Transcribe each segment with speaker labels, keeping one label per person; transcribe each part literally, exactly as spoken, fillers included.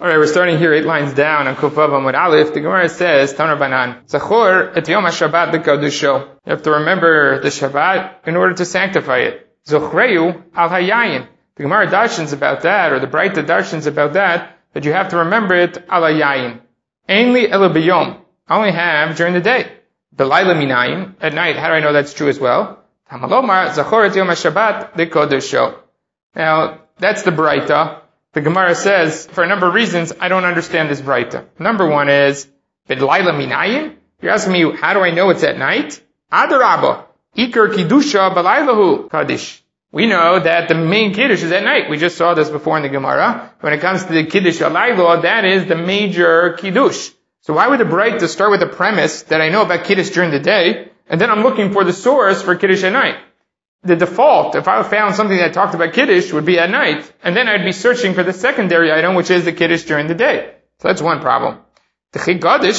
Speaker 1: Alright, we're starting here eight lines down on Kuf Vav Amud Aleph. The Gemara says, Taner Banan, Zachor et Yom HaShabbat l'Kodusho. You have to remember the Shabbat in order to sanctify it. Zochreu al hayayin. The Gemara darshans about that, or the Braita darshans about that, that you have to remember it al hayayin. Ainli ela b'yom. I only have during the day. B'layla minayin. At night, how do I know that's true as well? Tamalomar, Zachor et Yom HaShabbat l'Kodusho. Now, that's the Braita. The Gemara says, for a number of reasons, I don't understand this Braita. Number one is, B'layla minayin? You're asking me, how do I know it's at night? Adarabba. Iker Kiddusha B'laylahu Kaddish. We know that the main Kiddush is at night. We just saw this before in the Gemara. When it comes to the Kiddush Alaylo, that is the major Kiddush. So why would the Braita start with the premise that I know about Kiddush during the day, and then I'm looking for the source for Kiddush at night? The default, if I found something that talked about Kiddush, would be at night, and then I'd be searching for the secondary item, which is the Kiddush during the day. So that's one problem. When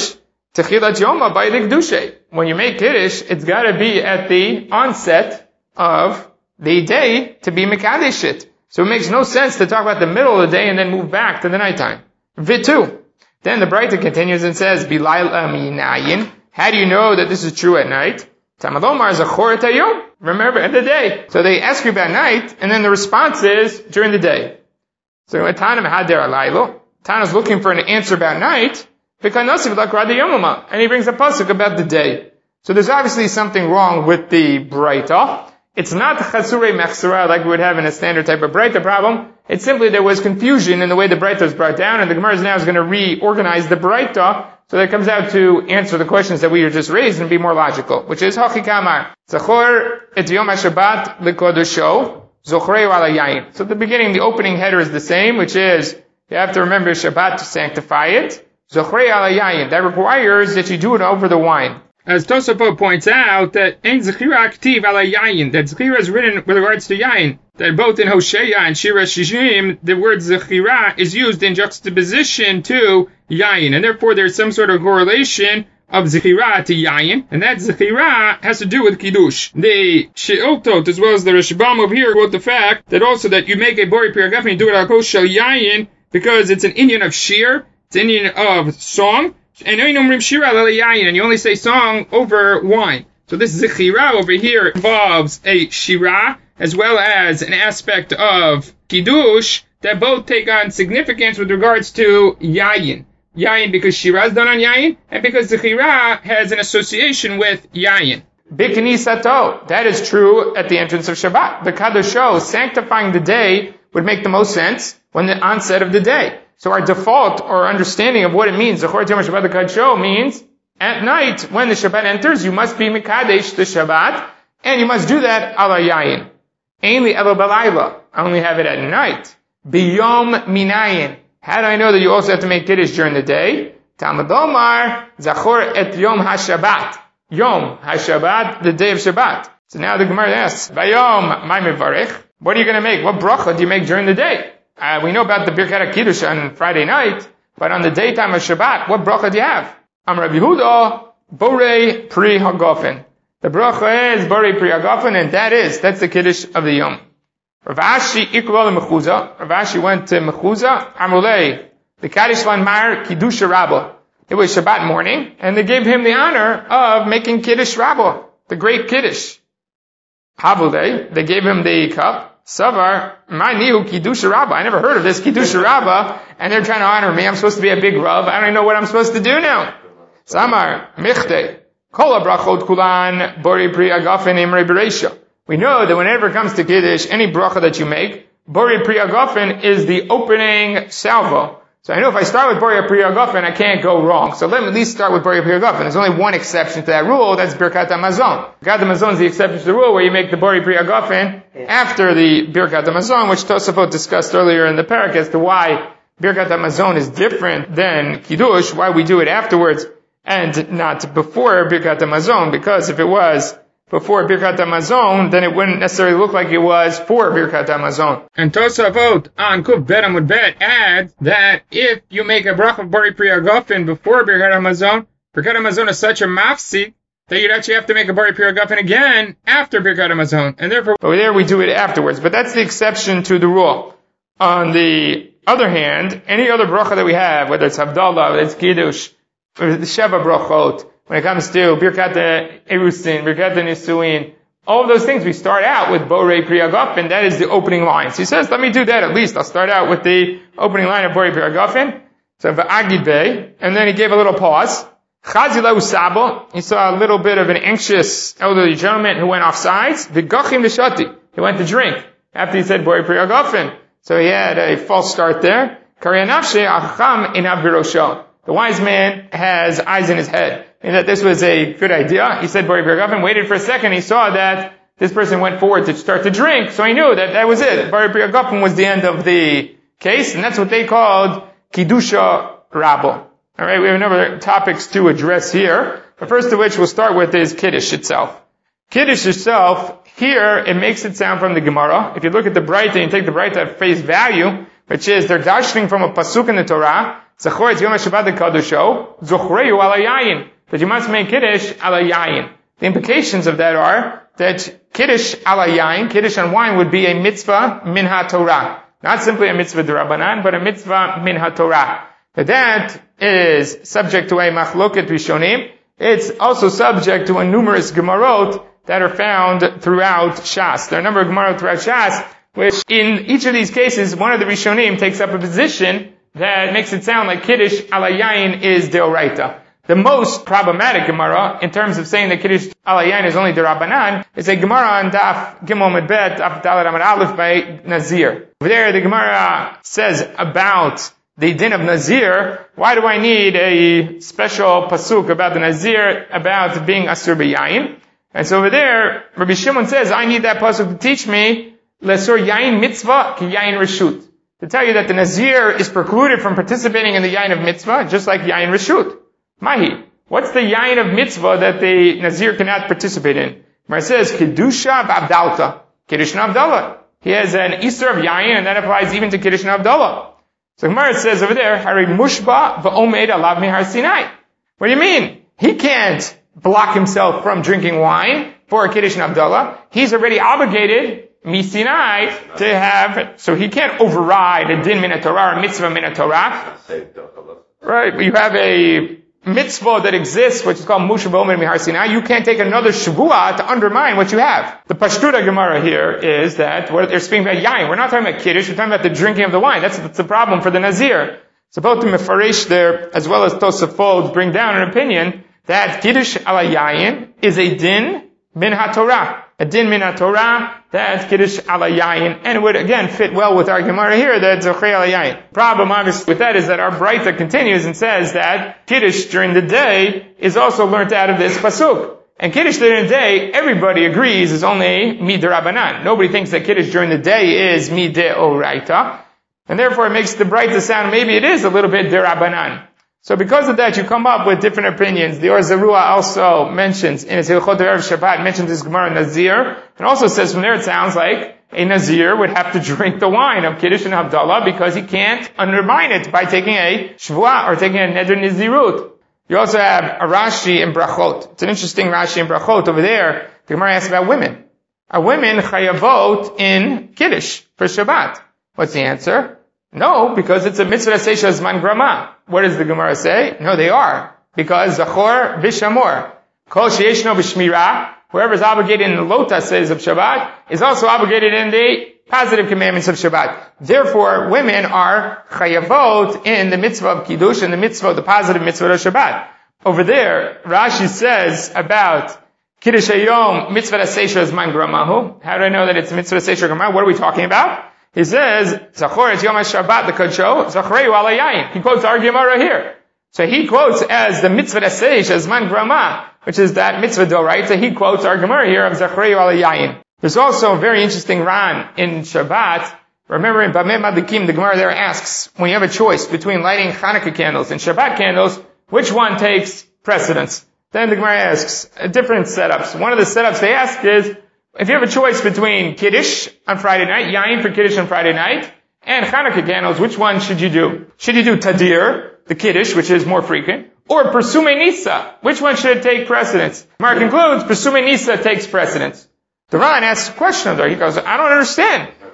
Speaker 1: you make Kiddush, it's gotta be at the onset of the day to be Mekadesh it. So it makes no sense to talk about the middle of the day and then move back to the nighttime. Vitu. Then the Braita continues and says, Bilayla minayin. How do you know that this is true at night? Tamalomar zachor etayom. Remember, in the day. So they ask you about night, and then the response is during the day. So Tana hader alaylo. Tana's looking for an answer about night, and he brings a pasuk about the day. So there's obviously something wrong with the Braita. It's not chasurei mechsura like we would have in a standard type of Braita problem. It's simply there was confusion in the way the Braita was brought down, and the Gemara now is going to reorganize the Braita so that it comes out to answer the questions that we just raised and be more logical, which is Hachikamar. Zachor et Yom HaShabbat l'Kodusho, Zochreu al hayayin. So at the beginning, the opening header is the same, which is you have to remember Shabbat to sanctify it. Zochreu al hayayin. That requires that you do it over the wine. As Tosafot points out, that Ein Zechira Aktiv ala Yayin, that Zechira is written with regards to Yayin, that both in Hosea and Shira Shishim, the word Zechira is used in juxtaposition to Yayin, and therefore there's some sort of correlation of Zechira to Yayin, and that Zechira has to do with Kiddush. The She'otot, as well as the Rashbam over here, quote the fact that also that you make a Bori Piragaf and you do it al Kol Shel Yayin, because it's an Indian of Shir, it's an Indian of song, and you only say song over wine. So this Zechira over here involves a Shira, as well as an aspect of Kiddush, that both take on significance with regards to Yayin. Yayin because Shira is done on Yayin, and because Zechira has an association with Yayin. Biknisato, that is true at the entrance of Shabbat. The Kadosho, sanctifying the day, would make the most sense when the onset of the day. So our default or understanding of what it means, Zachor Yom HaShabbat l'Kodusho, means at night when the Shabbat enters, you must be Mekadesh the Shabbat, and you must do that ala yayin. Ainli elo b'layla. I only have it at night. Biyom minayin. How do I know that you also have to make Kiddush during the day? Talmud Omar, Zachor et Yom HaShabbat. Yom HaShabbat, the day of Shabbat. So now the Gemara asks, Bayom my mevarech. What are you going to make? What bracha do you make during the day? Uh, we know about the Birkat HaKiddush on Friday night, but on the daytime of Shabbat, what bracha do you have? Am Rabbi Yehuda, Borei Pri Hagafen. The bracha is Borei Pri Hagafen, and that is, that's the Kiddush of the Yom. Rav Ashi Ikval Mechuza. Rav Ashi went to Mechuza. Amrulei, the Kaddish Lan Mar Kiddush Rabbah. It was Shabbat morning, and they gave him the honor of making Kiddush Rabbah, the great Kiddush. Havulei, they gave him the cup. Savar, my nihu Kiddush Rabbah. I never heard of this Kiddush Rabbah, and they're trying to honor me. I'm supposed to be a big Rav. I don't even know what I'm supposed to do now. Samar, Michte, Kol Brachot Kulan, Bori Pri Hagafen Imre Bereisha. We know that whenever it comes to Kiddush, any bracha that you make, Bori Pri Hagafen is the opening salvo. So I know if I start with Bori Pri Hagafen, I can't go wrong. So let me at least start with Bori Pri Hagafen. There's only one exception to that rule, that's Birkat HaMazon. Birkat HaMazon is the exception to the rule where you make the Bori Pri Hagafen after the Birkat HaMazon, which Tosafot discussed earlier in the parak as to why Birkat HaMazon is different than Kiddush, why we do it afterwards and not before Birkat HaMazon, because if it was before Birkat HaMazon, then it wouldn't necessarily look like it was for Birkat HaMazon. And Tosafot on Kuf Bet Amud Bet adds that if you make a bracha of Bori Pri Hagafen before Birkat HaMazon, Birkat HaMazon is such a mafsik that you'd actually have to make a Bori Pri Hagafen again after Birkat HaMazon. And therefore, over there we do it afterwards. But that's the exception to the rule. On the other hand, any other bracha that we have, whether it's Havdalah, whether it's Kiddush, or the Sheva brachot, when it comes to Birkat Erusin, Birkat Nisuin, all of those things, we start out with Borei Pri Hagafen, that is the opening line. So he says, let me do that at least. I'll start out with the opening line of Borei Pri Hagafen. So V'agid Bey, and then he gave a little pause. Chazi Lahu Sabo, he saw a little bit of an anxious elderly gentleman who went off sides. V'gachim L'shati, he went to drink after he said Borei Pri Hagafen. So he had a false start there. Karyanavshe Achacham Inav Birosho. The wise man has eyes in his head. And that this was a good idea. He said Borei Pri Hagafen, waited for a second, he saw that this person went forward to start to drink, so he knew that that was it. Borei Pri Hagafen was the end of the case, and that's what they called Kiddusha Rabbo. Alright, we have a number of topics to address here. The first of which we'll start with is Kiddush itself. Kiddush itself, here, it makes it sound from the Gemara. If you look at the Breita and you take the Breita at face value, which is, they're dashing from a pasuk in the Torah, Zachor et Yom HaShabbat HaKadosho, Zochreyu ala yayin, that you must make Kiddush ala yayin. The implications of that are that Kiddush ala yayin, Kiddush on wine, would be a mitzvah min ha-Torah. Not simply a mitzvah d'Rabbanan, but a mitzvah min ha-Torah. That that is subject to a machloket rishonim. It's also subject to a numerous Gemarot that are found throughout Shas. There are a number of Gemarot throughout Shas, which in each of these cases, one of the rishonim takes up a position that makes it sound like Kiddush ala yayin is deoraita. The most problematic Gemara, in terms of saying that Kiddush ala yayin is only derabanan, is a Gemara on Daf Gimel Medbet, Daf Daled Amud Aleph by Nazir. Over there, the Gemara says about the din of Nazir. Why do I need a special pasuk about the Nazir, about being asur b'yayin? And so over there, Rabbi Shimon says, I need that pasuk to teach me lesur yayin mitzvah ki yayin reshut. To tell you that the Nazir is precluded from participating in the yayin of mitzvah, just like yayin reshut. Mahi. What's the yayin of mitzvah that the Nazir cannot participate in? Where it says, Kiddusha v'Avdalta. Kiddush and Avdallah. He has an Easter of yayin, and that applies even to Kiddush and Avdallah. So Gemara says over there, Hari Mushba v'Omed alav mihar Sinai. What do you mean? He can't block himself from drinking wine for Kiddush and Avdallah. He's already obligated mi Sinai to have, so he can't override a din min Torah or mitzvah min Torah. Right, but you have a mitzvah that exists, which is called Musha V'Omed Mihar Sinai. You can't take another Shavua to undermine what you have. The Pashtuta Gemara here is that what they're speaking about yayin. We're not talking about Kiddush, we're talking about the drinking of the wine. That's, that's the problem for the Nazir. So both the Mefarish there, as well as Tosafot, bring down an opinion that Kiddush ala yayin is a din min ha-Torah. A din min ha-Torah, that's Kiddush ala yayin. And it would again fit well with our Gemara here, that Zochrei ala yayin. Problem obviously with that is that our Breita continues and says that Kiddush during the day is also learnt out of this pasuk. And Kiddush during the day, everybody agrees, is only mid'Rabbanan. Nobody thinks that Kiddush during the day is mid'Oraita. And therefore it makes the Breita sound, maybe it is a little bit d'Rabbanan. So because of that, you come up with different opinions. The Or Zarua also mentions, in his Hilchot Erev Shabbat, mentions this Gemara Nazir, and also says from there it sounds like a Nazir would have to drink the wine of Kiddush and Havdalah because he can't undermine it by taking a Shvuah or taking a Neder Nizirut. You also have a Rashi in Brachot. It's an interesting Rashi in Brachot. Over there, the Gemara asks about women. Are women chayavot in Kiddush for Shabbat? What's the answer? No, because it's a mitzvah seisha zman grama. What does the Gemara say? No, they are. Because zachor vishamor. Kol sheyeshno b'shmira, whoever is obligated in the lotas says of Shabbat, is also obligated in the positive commandments of Shabbat. Therefore, women are chayavot in the mitzvah of Kiddush and the mitzvah, the positive mitzvah of Shabbat. Over there, Rashi says about Kiddush Hayom, mitzvah seisha zman gramahu. How do I know that it's mitzvah seisha grama? What are we talking about? He says, Zachor et Yom HaShabbat, the Kodsho, Zachreu ala yayin. He quotes our Gemara here. So he quotes as the mitzvah aseish, as man grama, which is that mitzvah doraita. He quotes our Gemara here of Zachreu ala yayin. There's also a very interesting Ran in Shabbat. Remember in Bameh Madikim, the Gemara there asks, when you have a choice between lighting Hanukkah candles and Shabbat candles, which one takes precedence? Then the Gemara asks, uh, different setups. One of the setups they ask is, if you have a choice between Kiddush on Friday night, Yayin for Kiddush on Friday night, and Hanukkah candles, which one should you do? Should you do Tadir, the Kiddush, which is more frequent, or Persume Nisa? Which one should take precedence? Mark concludes, Persume Nisa takes precedence. The Ran asks a question there. He goes, I don't understand.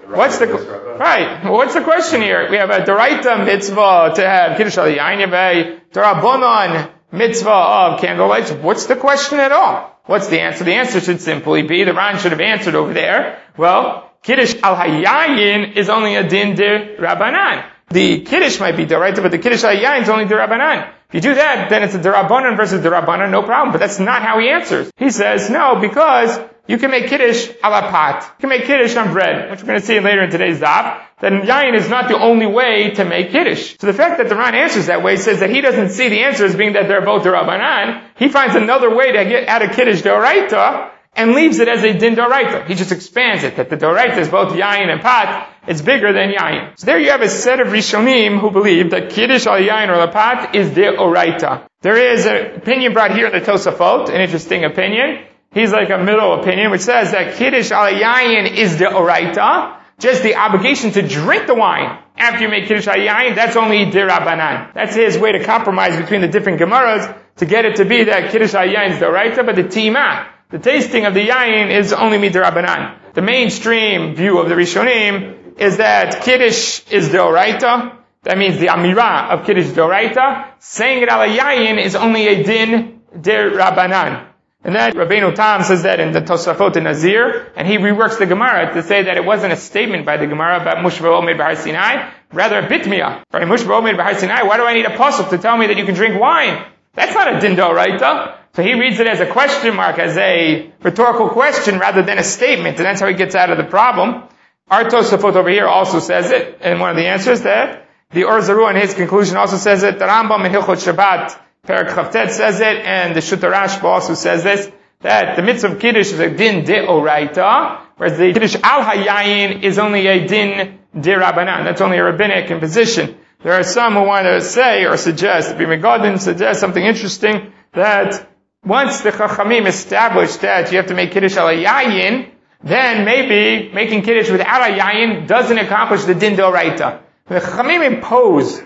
Speaker 1: What's the, right, well, what's the question here? We have a Doraita mitzvah to have Kiddush al Yain, you have a Dorabonon mitzvah of candlelight. What's the question at all? What's the answer? The answer should simply be, the Ran should have answered over there, well, Kiddush al Hayayin is only a din de Rabbanan. The Kiddush might be Doraita, but the Kiddush al Hayayin is only de Rabbanan. If you do that, then it's a Derabanan versus Derabanan, no problem. But that's not how he answers. He says, no, because you can make Kiddush a la pat. You can make Kiddush on bread, which we're going to see later in today's daf. Then Yayin is not the only way to make Kiddush. So the fact that the Ran answers that way says that he doesn't see the answer as being that they're both Derabanan. He finds another way to get out of Kiddush Doraita and leaves it as a din Doraita. He just expands it, that the Doraita is both Yayin and Pat. It's bigger than Yayin. So there you have a set of Rishonim who believe that Kiddush al Yayin or Lapat is de Oraita. There is an opinion brought here in the Tosafot, an interesting opinion. He's like a middle opinion, which says that Kiddush al Yayin is de Oraita. Just the obligation to drink the wine after you make Kiddush al Yayin, that's only de Rabbanan. That's his way to compromise between the different Gemaras to get it to be that Kiddush al Yayin is de Oraita, but the Tima, the tasting of the Yayin, is only midrabanan. The mainstream view of the Rishonim is that Kiddush is Doraita. That means the Amirah of Kiddush Doraita. Saying it ala Yayin is only a din der Rabbanan. And that Rabbeinu Tam says that in the Tosafot in Nazir, and he reworks the Gemara to say that it wasn't a statement by the Gemara about Mushva Omed B'Har Sinai, rather a bitmiyah. Right? Mushva Omed B'Har Sinai, why do I need a pasuk to tell me that you can drink wine? That's not a din Doraita. So he reads it as a question mark, as a rhetorical question rather than a statement, and that's how he gets out of the problem. Our Tosafot over here also says it, and one of the answers that the Or Zarua in his conclusion also says it, the Rambam in Hilchot Shabbat, Perak Chavtet says it, and the Shutar Rashba also says this, that the mitzvah of Kiddush is a din de Oraita, whereas the Kiddush al Hayayin is only a din de Rabbanan. That's only a rabbinic imposition. There are some who want to say or suggest, Rabbi Megadin suggests something interesting, that once the Chachamim established that you have to make Kiddush al Hayayin, then maybe making Kiddush without a Yayin doesn't accomplish the din d'oraita. The Chachamim impose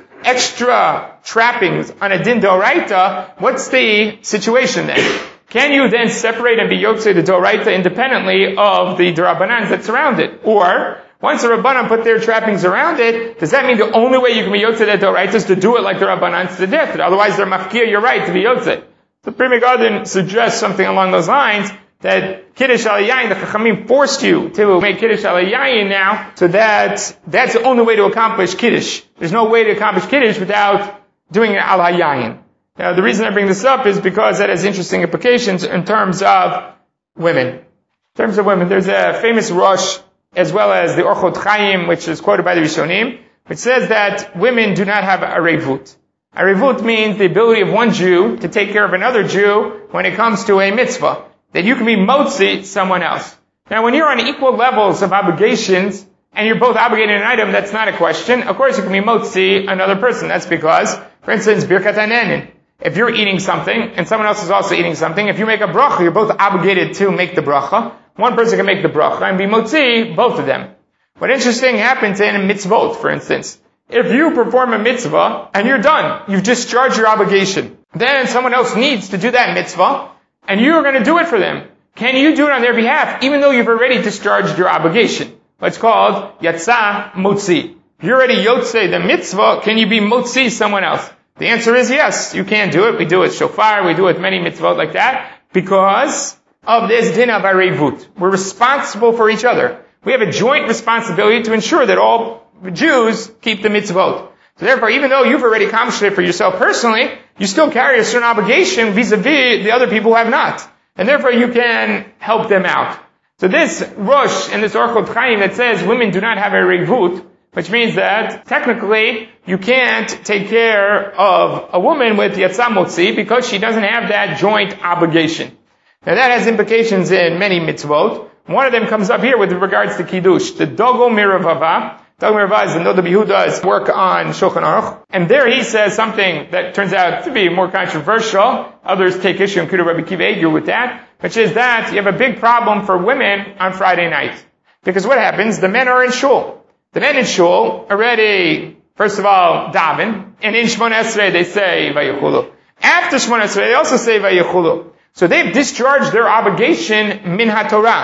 Speaker 1: extra trappings on a din d'oraita. What's the situation then? Can you then separate and be yotzei the d'oraita independently of the d'rabbanan that surround it? Or, once the Rabbanan put their trappings around it, does that mean the only way you can be yotzei that d'oraita is to do it like the Rabbanan suggested? Otherwise they're mafkia your right to be yotzei. The Pri Megadin suggests something along those lines, that Kiddush al Yayin, the Chachamim forced you to make Kiddush al Yayin now, so that that's the only way to accomplish Kiddush. There's no way to accomplish Kiddush without doing it al Yayin. Now, the reason I bring this up is because that has interesting implications in terms of women. In terms of women, there's a famous Rosh, as well as the Orchot Chaim, which is quoted by the Rishonim, which says that women do not have a revut. A revut means the ability of one Jew to take care of another Jew when it comes to a mitzvah. That you can be motzi someone else. Now when you're on equal levels of obligations, and you're both obligated an item, that's not a question. Of course you can be motzi another person. That's because, for instance, birkat hanenin. If you're eating something, and someone else is also eating something, if you make a bracha, you're both obligated to make the bracha. One person can make the bracha, and be motzi both of them. What interesting happens in mitzvot, for instance. If you perform a mitzvah, and you're done, you've discharged your obligation. Then someone else needs to do that mitzvah, and you're going to do it for them. Can you do it on their behalf, even though you've already discharged your obligation? What's called Yatsa Motzi. If you're already Yotzei the mitzvah, can you be Motzi someone else? The answer is yes, you can do it. We do it shofar, we do it many mitzvot like that, because of this din of arevut. We're responsible for each other. We have a joint responsibility to ensure that all Jews keep the mitzvot. So therefore, even though you've already accomplished it for yourself personally, you still carry a certain obligation vis-a-vis the other people who have not. And therefore you can help them out. So this Rosh and this Orchot Chaim that says women do not have a revut, which means that technically you can't take care of a woman with Yatsa Motzi because she doesn't have that joint obligation. Now that has implications in many mitzvot. One of them comes up here with regards to Kiddush. The Dogo Miravava. Dogo Miravava is the Noda B'Yehuda's work on Shulchan Aruch. And there he says something that turns out to be more controversial. Others take issue, including Rabbi Kiva Eiger, with that, which is that you have a big problem for women on Friday night. Because what happens? The men are in shul. The men in shul already, first of all, daven, and in Shmona Esrei they say Vayichulu. After Shmona Esrei they also say Vayichulu. So they've discharged their obligation min haTorah.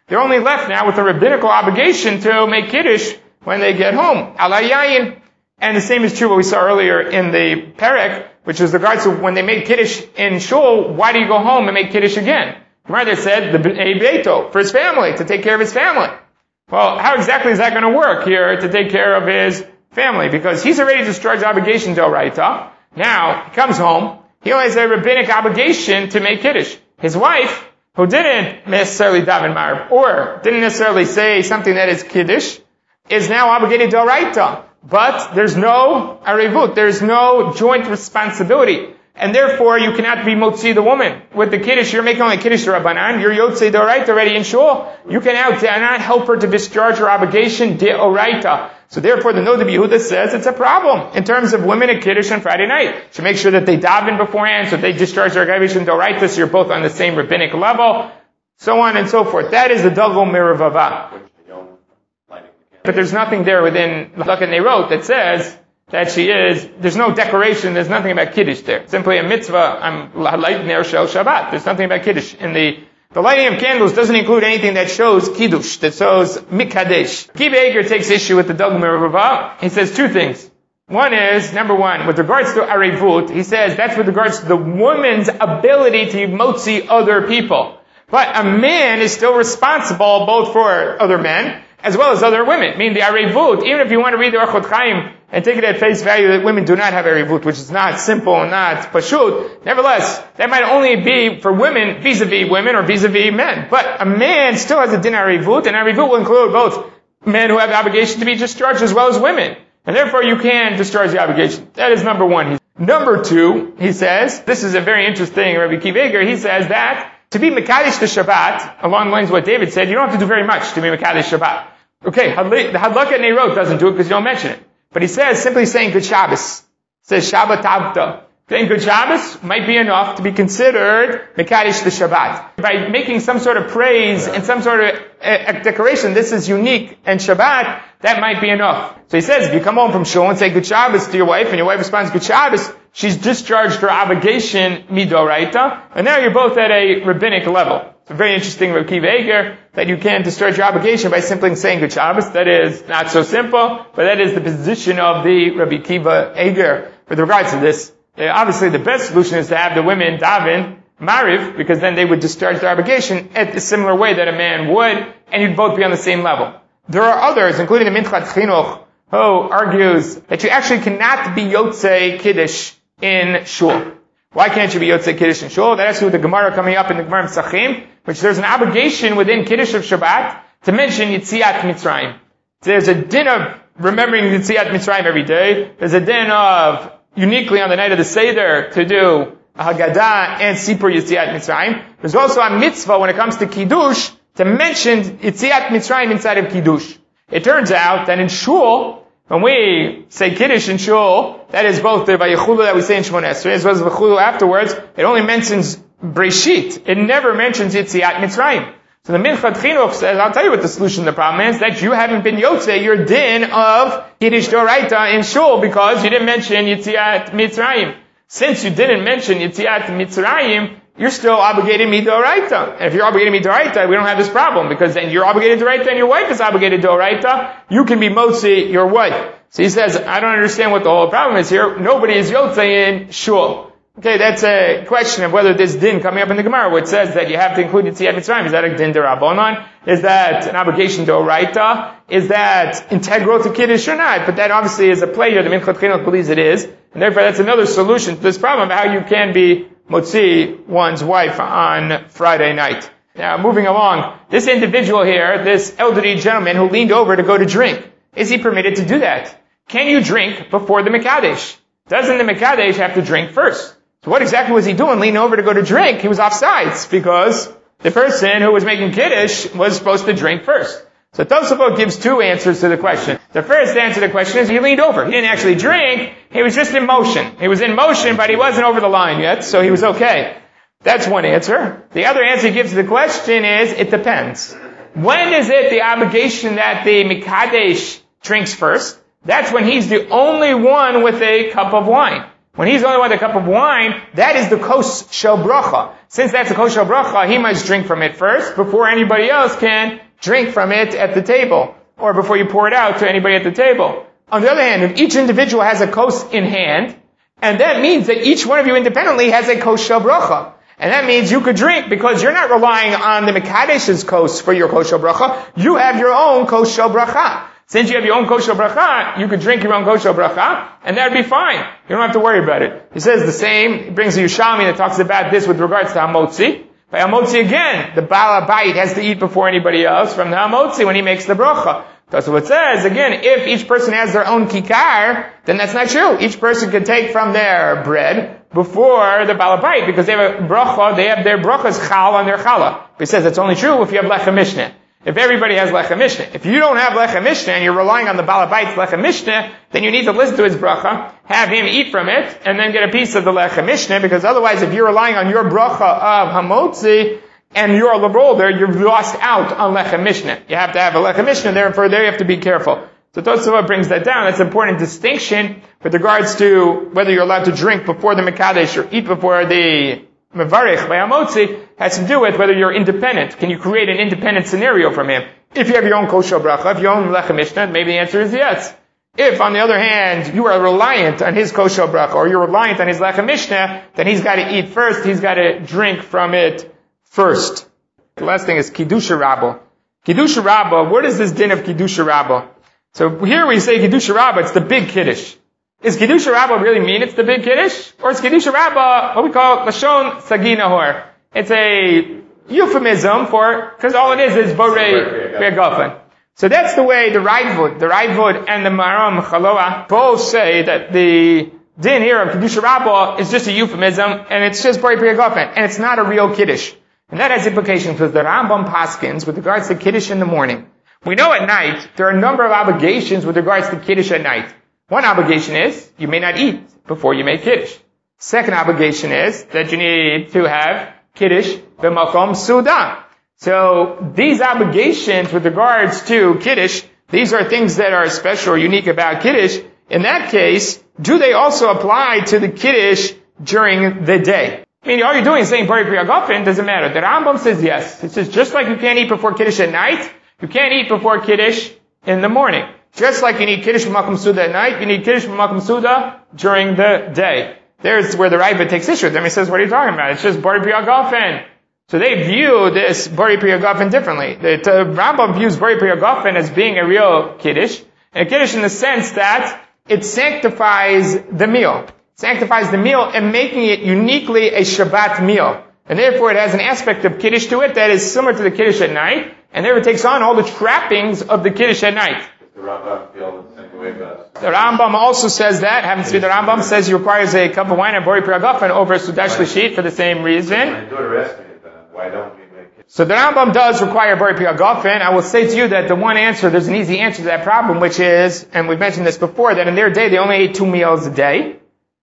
Speaker 1: they're only left now with a rabbinical obligation to make Kiddush when they get home. Alayayin. And the same is true what we saw earlier in the Perek, which is regards to when they made Kiddush in Shul, why do you go home and make Kiddush again? Gemara said, the Beito, for his family, to take care of his family. Well, how exactly is that going to work here to take care of his family? Because he's already discharged obligation to Oraita. Now, he comes home, he only has a rabbinic obligation to make Kiddush. His wife, who didn't necessarily daven Marib, or didn't necessarily say something that is Kiddush, is now obligated to Oraita. But there's no arevut, there's no joint responsibility. And therefore, you cannot be motzi the woman. With the Kiddush, you're making only Kiddush to Rabbanan, you're Yotzei D'Oraita already in Shul. You can now not help her to discharge her obligation D'Oraita. So therefore, the Noda B'Yehuda says it's a problem in terms of women at Kiddush on Friday night. To make sure that they daven beforehand, so they discharge their obligation D'Oraita, so you're both on the same rabbinic level, so on and so forth. That is the Dagol Miravava. But there's nothing there within Lachakan Neirot that says that she is, there's no declaration, there's nothing about Kiddush there. Simply a mitzvah, I'm light ner shel Shabbat. There's nothing about Kiddush. In the, the lighting of candles doesn't include anything that shows Kiddush, that shows Mikadesh. Kiva Eger takes issue with the Dagul Meruvah. He says two things. One is, number one, with regards to Arevut, he says that's with regards to the woman's ability to motzi other people. But a man is still responsible both for other men, as well as other women. Meaning the Arevut, even if you want to read the Orchot Chaim and take it at face value that women do not have Arevut, which is not simple and not pashut, nevertheless, that might only be for women vis-a-vis women or vis-a-vis men. But a man still has a din Arevut, and Arevut will include both men who have the obligation to be discharged as well as women. And therefore you can discharge the obligation. That is number one. Number two, he says, this is a very interesting, Rabbi Kiva Eger, he says that to be Mekadesh the Shabbat, along the lines of what David said, you don't have to do very much to be Mekadesh Shabbat. Okay, the Hadlakat Neirot doesn't do it because you don't mention it. But he says, simply saying Good Shabbos. Says Shabbat Avta. Saying Good Shabbos might be enough to be considered Mekadesh the Shabbat. By making some sort of praise and some sort of uh, declaration, this is unique and Shabbat, that might be enough. So he says, if you come home from shul and say Good Shabbos to your wife, and your wife responds Good Shabbos, she's discharged her obligation midoraita, and now you're both at a rabbinic level. It's very interesting, Rabbi Kiva Eger, that you can discharge your obligation by simply saying Good Shabbos. That is not so simple, but that is the position of the Rabbi Kiva Eger with regards to this. Uh, obviously, the best solution is to have the women daven mariv, because then they would discharge their obligation at a similar way that a man would, and you'd both be on the same level. There are others, including the Minchat Chinuch, who argues that you actually cannot be Yotzei Kiddush in Shul. Why can't you be Yotzei Kiddush in Shul? That has to do with the Gemara coming up in the Gemara Pesachim, which there's an obligation within Kiddush of Shabbat to mention Yetziat Mitzrayim. There's a din of remembering Yetziat Mitzrayim every day. There's a din of, uniquely on the night of the Seder, to do Haggadah and Sipur Yetziat Mitzrayim. There's also a mitzvah when it comes to Kiddush to mention Yetziat Mitzrayim inside of Kiddush. It turns out that in Shul, when we say Kiddush in Shul, that is both the Vayichulu that we say in Shemon Esrei, as well as the Vayichulu afterwards, it only mentions Breshit. It never mentions Yetziat Mitzrayim. So the Minchat Chinuch says, I'll tell you what the solution to the problem is, that you haven't been Yotzei your din of Kiddush Doraita in Shul because you didn't mention Yetziat Mitzrayim. Since you didn't mention Yetziat Mitzrayim, you're still obligated midoraita. And if you're obligated midoraita, we don't have this problem, because then you're obligated doraita and your wife is obligated doraita. You can be motzi your wife. So he says, I don't understand what the whole problem is here. Nobody is yotzei in shul. Okay, that's a question of whether this din coming up in the Gemara, where it says that you have to include Yetziat Mitzrayim, is that a din derabanan? Is that an obligation doraita? Is that integral to Kiddush or not? But that obviously is a play here. The Minchat Chinuch believes it is. And therefore that's another solution to this problem of how you can be motzi one's wife on Friday night. Now, moving along, this individual here, this elderly gentleman who leaned over to go to drink, is he permitted to do that? Can you drink before the Mekadesh? Doesn't the Mekadesh have to drink first? So what exactly was he doing, leaning over to go to drink? He was offsides, because the person who was making Kiddush was supposed to drink first. So Tosafot gives two answers to the question. The first answer to the question is he leaned over. He didn't actually drink, he was just in motion. He was in motion, but he wasn't over the line yet, so he was okay. That's one answer. The other answer he gives to the question is, it depends. When is it the obligation that the Mekadesh drinks first? That's when he's the only one with a cup of wine. When he's only wanted a cup of wine, that is the kos shel bracha. Since that's the kos shel bracha, he must drink from it first before anybody else can drink from it at the table, or before you pour it out to anybody at the table. On the other hand, if each individual has a kos in hand, and that means that each one of you independently has a kos shel bracha. And that means you could drink because you're not relying on the Mekadesh's kos for your kos shel bracha. You have your own kos shel bracha. Since you have your own kos shel bracha, you could drink your own kos shel bracha, and that'd be fine. You don't have to worry about it. He says the same. He brings a Yerushalmi that talks about this with regards to hamotzi. By hamotzi again, the Baal Habayit has to eat before anybody else from the hamotzi when he makes the bracha. That's what it says. Again, if each person has their own kikar, then that's not true. Each person can take from their bread before the Baal Habayit, because they have a bracha, they have their brachas chal on their challah. But he says that's only true if you have lechem mishneh. If everybody has lechem mishneh. If you don't have lechem mishneh and you're relying on the Baal Habayit's lechem mishneh, then you need to listen to his bracha, have him eat from it, and then get a piece of the lechem mishneh, because otherwise if you're relying on your bracha of hamotzi, and you're a lebrolder, you've lost out on lechem mishneh. You have to have a lechem mishneh, therefore there you have to be careful. So Tosafot brings that down. That's an important distinction with regards to whether you're allowed to drink before the Mekadesh or eat before the Mevarich by Hamotzi. Has to do with whether you're independent. Can you create an independent scenario from him? If you have your own kos shel bracha, if you own lechem mishneh, maybe the answer is yes. If, on the other hand, you are reliant on his kos shel bracha, or you're reliant on his lechem mishneh, then he's got to eat first, he's got to drink from it first. The last thing is Kiddusha Rabbah. Kiddusha Rabbah, what is this din of Kiddusha Rabbah? So here we say Kiddusha Rabbah, it's the big Kiddush. Is Kiddusha Rabbah really mean it's the big Kiddush? Or is Kiddusha Rabbah what we call Lashon Sagi Nahor? It's a euphemism for, because all it is is Borei Priyagofen. So that's the way the Raivud, the Raivud and the Maram Chaloa both say that the din here of Kiddusha Rabbah is just a euphemism, and it's just Borei Priyagofen, and it's not a real Kiddush. And that has implications because the Rambam paskins with regards to Kiddush in the morning. We know at night, there are a number of obligations with regards to Kiddush at night. One obligation is, you may not eat before you make Kiddush. Second obligation is that you need to have Kiddush b'makom suda. So, these obligations with regards to Kiddush, these are things that are special or unique about Kiddush. In that case, do they also apply to the Kiddush during the day? I mean, all you're doing is saying Borei Priyagofen, doesn't matter. The Rambam says yes. It says just like you can't eat before Kiddush at night, you can't eat before Kiddush in the morning. Just like you need Kiddush b'makom suda at night, you need Kiddush b'makom suda during the day. There's where the Raivud takes issue with them. He says, what are you talking about? It's just Borei Priyagofen. So they view this Borei Priyagofen differently. The uh, Rambam views Borei Priyagofen as being a real Kiddush. And a Kiddush in the sense that it sanctifies the meal. Sanctifies the meal and making it uniquely a Shabbat meal. And therefore it has an aspect of Kiddush to it that is similar to the Kiddush at night. And therefore it takes on all the trappings of the Kiddush at night.
Speaker 2: The Rambam feel the same way about
Speaker 1: The Rambam also says that. Happens to be the Rambam says he requires a cup of wine and Borei Priyagofen over Sudash Lishit for the same reason.
Speaker 2: My daughter asked me about why don't we make it?
Speaker 1: So the Rambam does require Borei Priyagofen. I will say to you that the one answer, there's an easy answer to that problem, which is, and we've mentioned this before, that in their day they only ate two meals a day.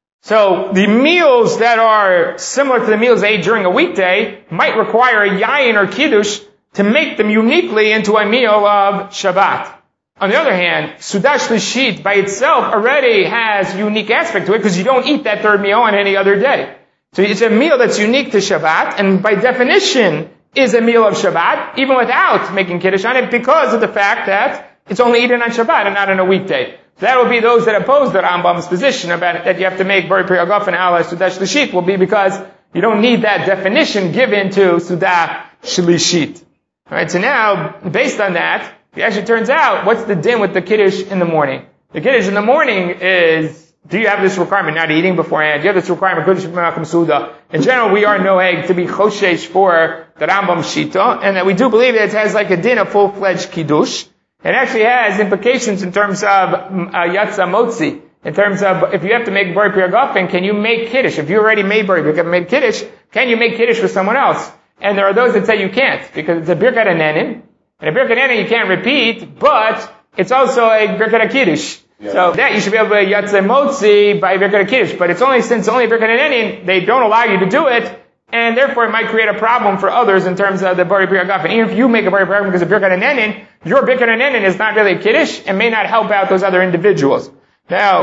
Speaker 1: So the meals that are similar to the meals they ate during a weekday might require a yayin or kiddush to make them uniquely into a meal of Shabbat. On the other hand, Sudash Lishit by itself already has a unique aspect to it because you don't eat that third meal on any other day. So it's a meal that's unique to Shabbat, and by definition is a meal of Shabbat, even without making Kiddush on it, because of the fact that it's only eaten on Shabbat and not on a weekday. So that will be those that oppose the Rambam's position about that you have to make Borei Priyagofen ala Sudash Lishit will be because you don't need that definition given to Sudash Lishit. Alright, so now, based on that, it actually turns out, what's the din with the Kiddush in the morning? The Kiddush in the morning is, do you have this requirement, not eating beforehand? Do you have this requirement, Kiddush b'makom suda? In general, we are no egg to be choshesh for the Rambam Shita, and that we do believe that it has like a din of full-fledged Kiddush. It actually has implications in terms of uh, Yatza Motzi. In terms of, if you have to make Borei Priyagofen, can you make Kiddush? If you already made Borei Priyagofen, made Kiddush, can you make Kiddush for someone else? And there are those that say you can't, because it's a Birkat HaNenin. And a Birkat HaNenin you can't repeat, but it's also a Birkat HaKiddush. Yeah. So that you should be able to Yatza Motzi by Birkat HaKiddush. But it's only, since only Birkat HaNenin, they don't allow you to do it, and therefore it might create a problem for others in terms of the Borei Priyagofen. Even if you make a Borei Priyagofen because of Birkat HaNenin, your Birkat HaNenin is not really a Kiddush and may not help out those other individuals. Now,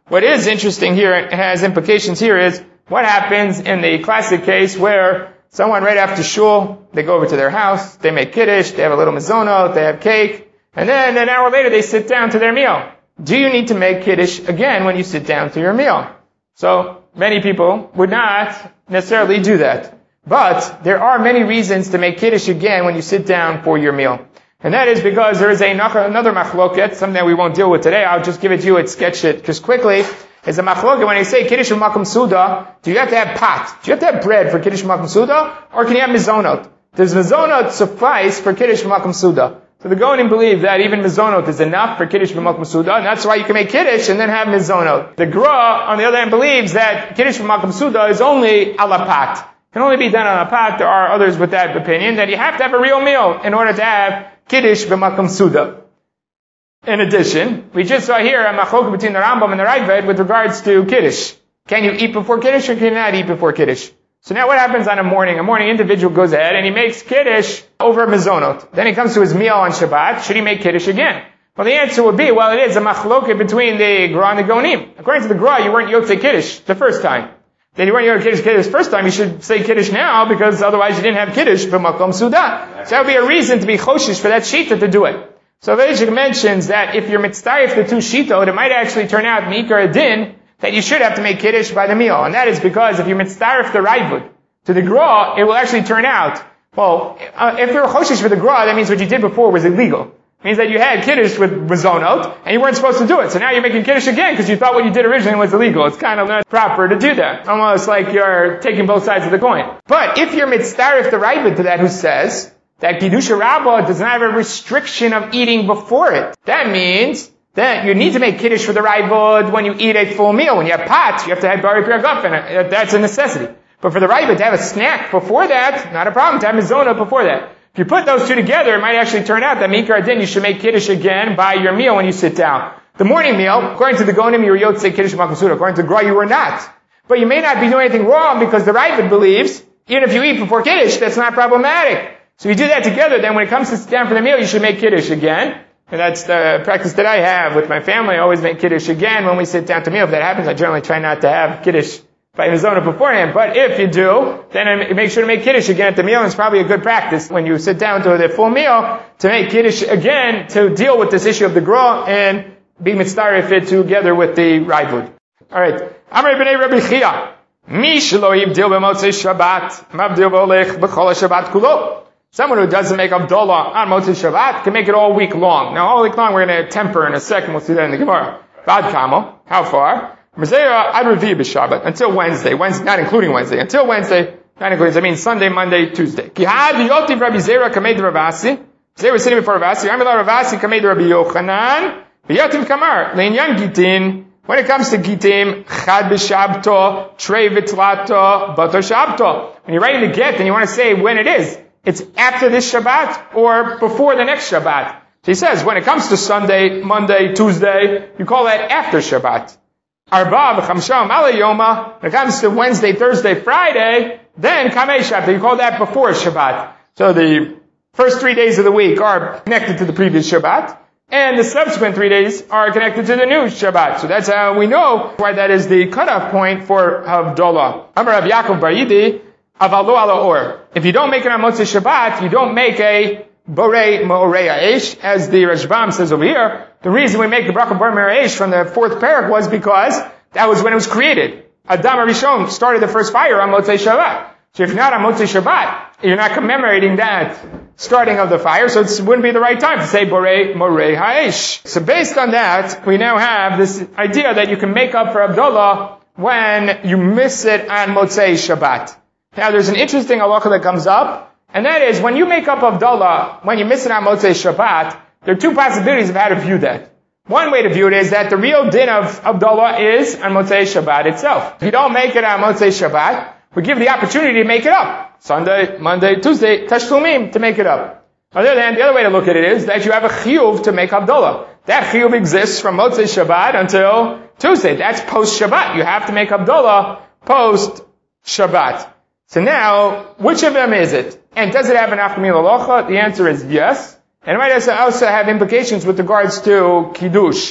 Speaker 1: What is interesting here, it has implications here, is what happens in the classic case where someone right after shul, they go over to their house, they make kiddush, they have a little mizonot, they have cake, and then an hour later they sit down to their meal. Do you need to make kiddush again when you sit down to your meal? So, many people would not necessarily do that. But there are many reasons to make kiddush again when you sit down for your meal. And that is because there is a, another machloket, something that we won't deal with today. I'll just give it to you and sketch it just quickly. It's a machloket when they say kiddush v'makom suda, do you have to have pot? Do you have to have bread for kiddush v'makom suda? Or can you have mizonot? Does mizonot suffice for kiddush v'makom suda? So the Gonim believe that even mizonot is enough for kiddush v'makom suda, and that's why you can make kiddush and then have mizonot. The Gra, on the other hand, believes that kiddush v'makom suda is only ala pat. Can only be done on a pot. There are others with that opinion that you have to have a real meal in order to have kiddush b'makom suda. In addition, we just saw here a machloket between the Rambam and the Raavad with regards to kiddush. Can you eat before kiddush or can you not eat before kiddush? So now what happens on a morning? A morning individual goes ahead and he makes kiddush over mizonot. Then he comes to his meal on Shabbat. Should he make kiddush again? Well, the answer would be, well, it is a machloket between the Gra and the Gonim. According to the Gra, you weren't yotzei kiddush the first time. Then you weren't yotzei kiddush kiddush the first time. You should say kiddush now because otherwise you didn't have kiddush b'makom suda. So that would be a reason to be choshish for that shita to do it. So Vejik mentions that if you're mitzayif the two shitot, it might actually turn out mikar adin that you should have to make kiddush by the meal. And that is because if you're mitzayif the raibud to the Gra, it will actually turn out, well, uh, if you're choshish for the Gra, that means what you did before was illegal. It means that you had kiddush with mizonot, and you weren't supposed to do it. So now you're making kiddush again because you thought what you did originally was illegal. It's kind of not proper to do that. Almost like you're taking both sides of the coin. But if you're mitzayif the raibud to that who says that Kiddusha Rabbah does not have a restriction of eating before it, that means that you need to make kiddush for the raibud when you eat a full meal. When you have pots, you have to have bari piragafen. That's a necessity. But for the raibud to have a snack before that, not a problem. To have mizonah before that. If you put those two together, it might actually turn out that mikar adin, you should make kiddush again by your meal when you sit down. The morning meal, according to the Gonim, you were yotzei kiddush b'makom suda. According to the Gra, you were not. But you may not be doing anything wrong because the raibud believes, even if you eat before kiddush, that's not problematic. So you do that together, then when it comes to sit down for the meal, you should make kiddush again. And that's the practice that I have with my family. I always make kiddush again when we sit down to meal. If that happens, I generally try not to have kiddush by mizonah beforehand. But if you do, then I make sure to make kiddush again at the meal. And it's probably a good practice when you sit down to the full meal to make kiddush again to deal with this issue of the Gra and be mitzaref it together with the raibud. Alright. Amrei b'nei Rabbi Chia. Mi shelo yivdil b'motzei Shabbat, mavdil v'olech b'chol Shabbat kulo. Someone who doesn't make Abdullah on Motzei Shabbat can make it all week long. Now, all week long, we're going to temper in a second. We'll see that in the Gemara. Bad Kamo. How far? Mizera ad Revi b'Shabbat. Until Wednesday. Wednesday, not including Wednesday. Until Wednesday, not including, I mean Sunday, Monday, Tuesday. Ki had yotiv Rabbi Zera kamed Ravasi. Zera was sitting before Ravasi. Amila Ravasi kamed Rabbi Yochanan. V'yotiv kamar. Le'inyan gitin. When it comes to gitim, chad b'Shabto, trei v'tlato, bato Shabto. When you're writing the get and you want to say when it is, it's after this Shabbat or before the next Shabbat. So he says, when it comes to Sunday, Monday, Tuesday, you call that after Shabbat. Arba v'chamsha mala yoma. When it comes to Wednesday, Thursday, Friday, then kamei Shabbat. You call that before Shabbat. So the first three days of the week are connected to the previous Shabbat, and the subsequent three days are connected to the new Shabbat. So that's how we know why that is the cutoff point for Havdalah. Amar Rav Yaakov bar Yidi. Avalo ala or. If you don't make it on Motzei Shabbat, you don't make a Borei Morei Ha'esh, as the Rashbam says over here. The reason we make the Bracha Borei Morei Ha'esh from the fourth parak was because that was when it was created. Adam HaRishon started the first fire on Motzei Shabbat. So if you're not on Motzei Shabbat, you're not commemorating that starting of the fire, so it wouldn't be the right time to say Borei Morei Ha'esh. So based on that, we now have this idea that you can make up for Abdullah when you miss it on Motzei Shabbat. Now there's an interesting halacha that comes up, and that is when you make up Abdullah, when you miss it on Motzei Shabbat, there are two possibilities of how to view that. One way to view it is that the real din of Abdullah is on Motzei Shabbat itself. If you don't make it on Motzei Shabbat, we give the opportunity to make it up. Sunday, Monday, Tuesday, Tashlumim, to make it up. On the other hand, the other way to look at it is that you have a chiyuv to make Abdullah. That chiyuv exists from Motzei Shabbat until Tuesday. That's post Shabbat. You have to make Abdullah post Shabbat. So now, which of them is it? And does it have an afkamil halacha? The answer is yes. And it might also have implications with regards to kiddush.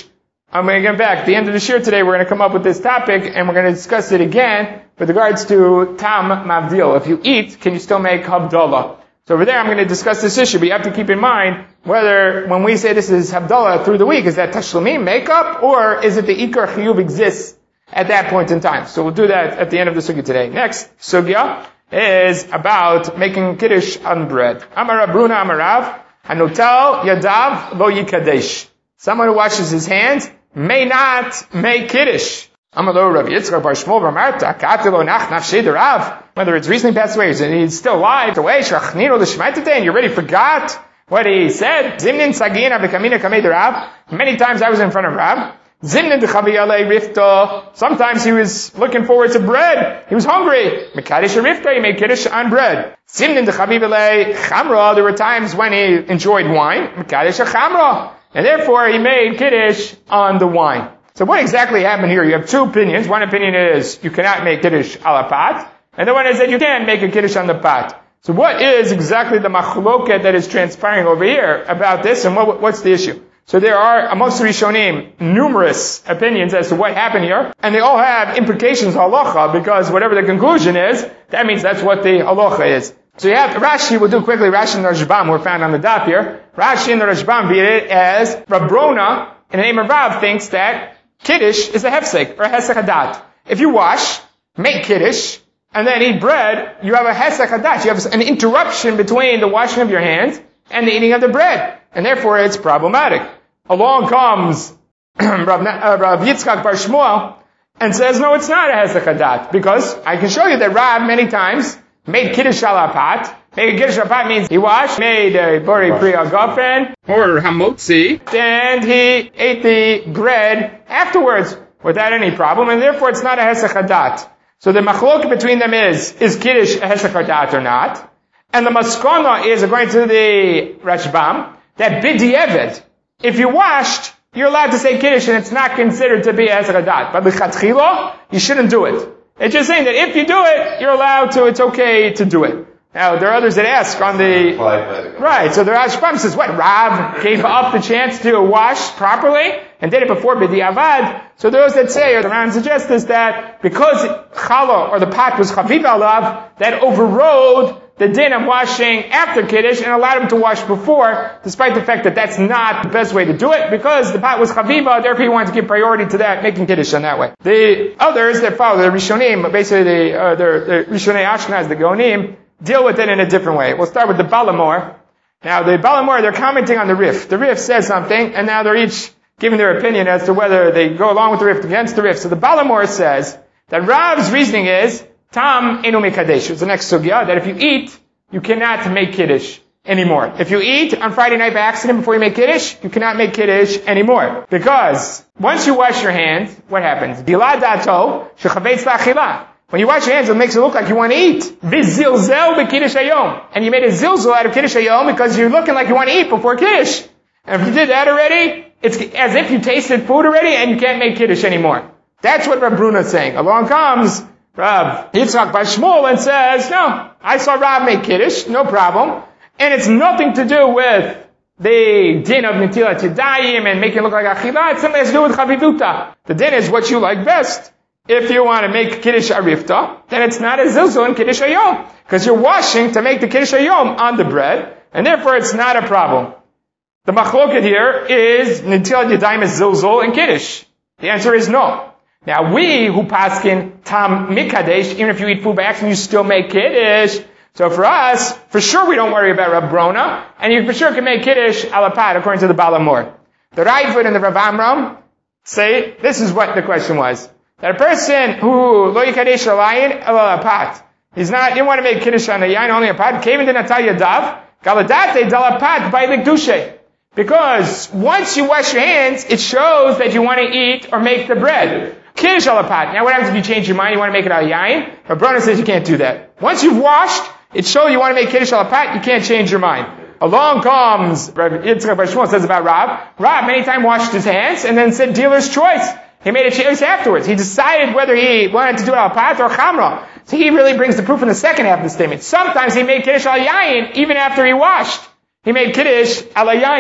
Speaker 1: I'm going to get back. At the end of the shir today, we're going to come up with this topic, and we're going to discuss it again with regards to tam mavdil. If you eat, can you still make havdalah? So over there, I'm going to discuss this issue, but you have to keep in mind whether, when we say this is havdalah through the week, is that tashlumim, makeup, or is it the ikar chiyuv exists at that point in time? So we'll do that at the end of the sugya today. Next sugya is about making kiddush on bread. Amar Abruna Amarav, Hanutel Yadav Lo Yikadesh. Someone who washes his hands may not make kiddush. Amar Rav Yitzchak Bar Shmuel Bar Marta, Katilo Nach Nafshei Rav. Whether it's recently passed away or he's still alive, away Shachniro L'Shmaitate, and you already forgot what he said. Zimnin Sagina V'Kamina Kamei Rav. Many times I was in front of Rav. Zimnin D'Chaviyalei Rifta. Sometimes he was looking forward to bread. He was hungry. Mekadesh Rifta, he made kiddush on bread. Zimnin D'Chaviyalei Chamra. There were times when he enjoyed wine. Mekadesh Chamra. And therefore he made kiddush on the wine. So what exactly happened here? You have two opinions. One opinion is you cannot make kiddush a la pat. And the one is that you can make a kiddush on the pot. So what is exactly the machloket that is transpiring over here about this, and what, what's the issue? So there are, amongst the Rishonim, numerous opinions as to what happened here, and they all have implications halacha, because whatever the conclusion is, that means that's what the halacha is. So you have, Rashi, we'll do quickly, Rashi and the Rashbam were found on the daf here. Rashi and the Rashbam read it as Rabrona, in the name of Rav, thinks that kiddush is a hefsek, or a hesek hadat. If you wash, make kiddush, and then eat bread, you have a hesek hadat. You have an interruption between the washing of your hands and the eating of the bread. And therefore it's problematic. Along comes Rav, uh, Rav Yitzchak Bar Shmuel and says, no, it's not a hesek hadat. Because I can show you that Rav many times made kiddush ala pat. Made a kiddush ala pat means he washed, made a bori pri agafen, or hamotzi, and he ate the bread afterwards without any problem. And therefore it's not a hesek hadat. So the machlok between them is, is kiddush a hesek hadat or not? And the maskana is, according to the Rashbam, that b'di'evet, if you washed, you're allowed to say kiddush and it's not considered to be a hesek hadat. But l'chatchila, you shouldn't do it. It's just saying that if you do it, you're allowed to, it's okay to do it. Now, there are others that ask on the, right, so the Rashbam says, what, Rav gave up the chance to wash properly and did it before b'di'avad? So those that say, or the Ran suggests is that because challah, or the pot was chaviv alav, that overrode the din of washing after kiddush and allowed him to wash before, despite the fact that that's not the best way to do it, because the pot was chaviva, therefore he wanted to give priority to that, making kiddush on that way. The others that follow, the Rishonim, basically the, uh, the, the Rishonei Ashkenaz, the Gaonim, deal with it in a different way. We'll start with the Balamor. Now, the Balamor, they're commenting on the Rif. The Rif says something, and now they're each giving their opinion as to whether they go along with the Rif, against the Rif. So the Balamor says that Rav's reasoning is, Tam enu mekadesh. It's the next sugya, that if you eat, you cannot make kiddush anymore. If you eat on Friday night by accident before you make kiddush, you cannot make kiddush anymore. Because once you wash your hands, what happens? Bila dato shechavetz la'achila. When you wash your hands, it makes it look like you want to eat. V'zilzel b'kiddush hayom. And you made a zilzel out of kiddush hayom because you're looking like you want to eat before kiddush. And if you did that already, it's as if you tasted food already and you can't make kiddush anymore. That's what Rav Bruna is saying. Along comes Rav Yitzchak Bar Shmuel and says, no, I saw Rav make kiddush, no problem. And it's nothing to do with the din of netilat yadayim and making it look like achilah. It's something to do with chavivuta. The din is what you like best. If you want to make kiddush arifta, then it's not a zilzul in kiddush hayom, because you're washing to make the kiddush hayom on the bread, and therefore it's not a problem. The machloket here is netilat yadayim is zilzul in kiddush. The answer is no. Now we who paskin tam mikadesh, even if you eat food by accident, you still make kiddush. So for us, for sure we don't worry about Rav Brona, and you for sure can make kiddush alapat according to the Balamor. The Raifud and the Rav Amram say this is what the question was. That a person who lo yikadesh alayin alapat, he's not, he didn't want to make kiddush on the yain, only a pat, came into Natal Yadav, galadate dalapat by likdushe. Because once you wash your hands, it shows that you want to eat or make the bread. Kiddush alapat. Now what happens if you change your mind, you want to make it al yain? Rav Brona says you can't do that. Once you've washed, it shows you want to make kiddush alapat, you can't change your mind. Along comes Rav Yitzchak Bar Shmuel says about Rav. Rav many times washed his hands and then said dealer's choice. He made a choice afterwards. He decided whether he wanted to do it al pat or chamra. So he really brings the proof in the second half of the statement. Sometimes he made kiddush al yayin even after he washed. He made kiddush al yayin.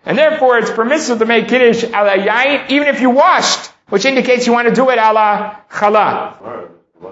Speaker 1: And therefore, it's permissible to make kiddush ala yayin, even if you washed, which indicates you want to do it ala chala.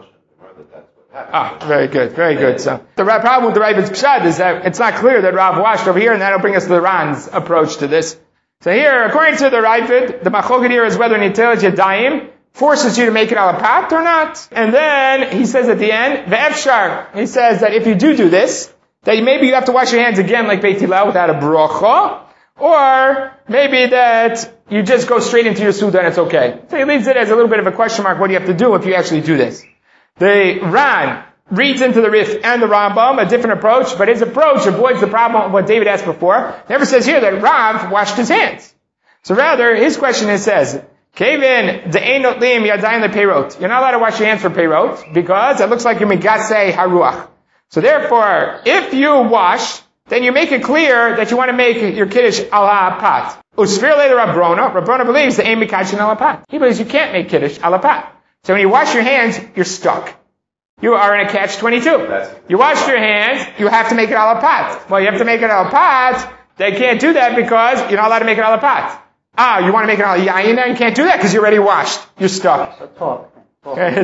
Speaker 1: Ah, very good, very good. So the problem with the Ravid's Pshad is that it's not clear that Rav washed over here, and that'll bring us to the Ran's approach to this. So here, according to the Ravid, the Machloket here is whether Nitilat Yadayim forces you to make it ala pat or not. And then he says at the end, ve'efshar, he says that if you do do this, that maybe you have to wash your hands again like Beit Hillel without a bracha, or maybe that you just go straight into your Suda and it's okay. So he leaves it as a little bit of a question mark, what do you have to do if you actually do this? The Ran reads into the Rif and the Rambam a different approach, but his approach avoids the problem of what David asked before. Never says here that Rav washed his hands. So rather, his question is says, Kevin, the einot lim yadayim lepeirot. You're not allowed to wash your hands for peirot because it looks like you're migasei haruach. So therefore, if you wash, then you make it clear that you want to make your kiddush ala pat. Usfir le Rabrona. Rabrona believes the ein mikachin ala pat. He believes you can't make kiddush ala pat. So when you wash your hands, you're stuck. You are in a catch twenty-two. You wash your hands, you have to make it ala pat. Well, you have to make it ala pat. They can't do that because you're not allowed to make it ala pat. Ah, you want to make it ala yayin now? You can't do that because you're already washed. You're stuck.
Speaker 3: So talk. talk.
Speaker 1: Right.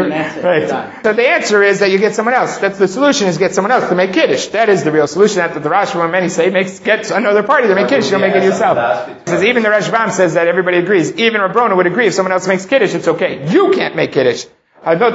Speaker 1: So the answer is that you get someone else. That's the solution, is get someone else to make kiddush. That is the real solution. That's what the Rashba and many say, makes, get another party to make kiddush. You'll make it yourself. Because even the Rashbam says that everybody agrees. Even Rabrona would agree if someone else makes kiddush, it's okay. You can't make kiddush. But